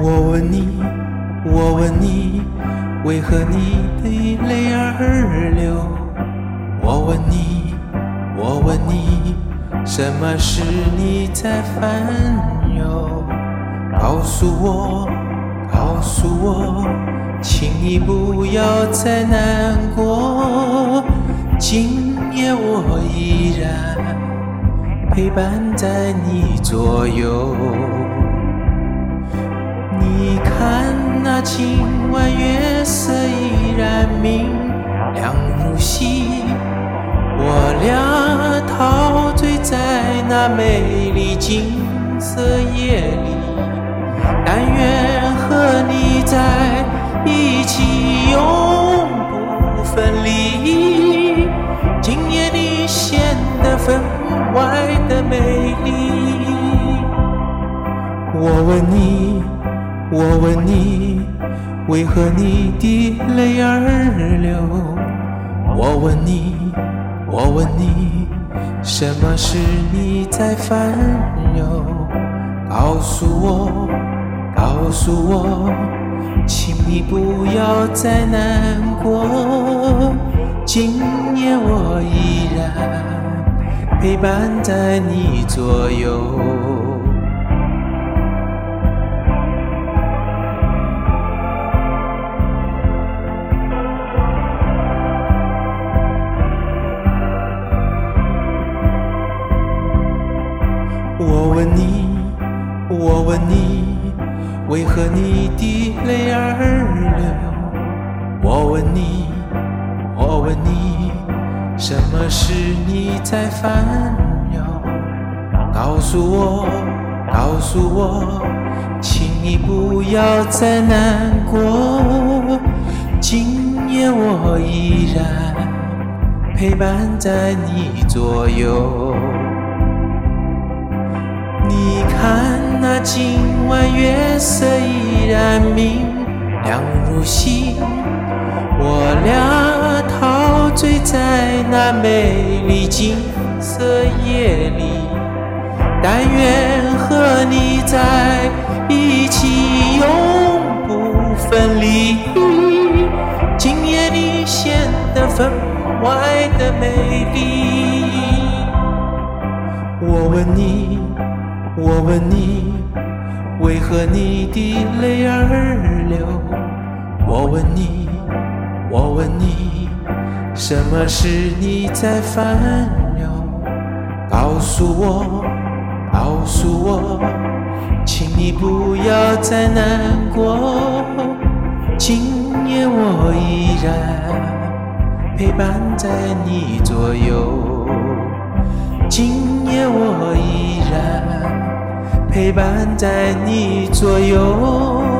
我问你，我问你，为何你的泪儿流？我问你，我问你，什么事你在烦忧？告诉我，告诉我，请你不要再难过。今夜我依然陪伴在你左右。你看那今晚月色依然明亮如昔，我俩陶醉在那美丽金色夜里，但愿和你在一起永不分离。今夜你显得分外的美丽。我问你，我问你，为何你的泪儿流？我问你，我问你，什么事你在烦忧？告诉我，告诉我，请你不要再难过。今夜我依然陪伴在你左右。我问你，我问你，为何你的泪儿流？我问你，我问你，什么事你在烦忧？告诉我，告诉我，请你不要再难过。今夜我依然陪伴在你左右。你看那今晚月色依然明亮如昔，我俩陶醉在那美丽金色夜里，但愿和你在一起永不分离。今夜你显得分外的美丽。我问你，我问你，为何你的泪儿流？我问你，我问你，什么事你在烦忧？告诉我，告诉我，请你不要再难过。今夜我依然陪伴在你左右。今夜我依然陪伴在你左右。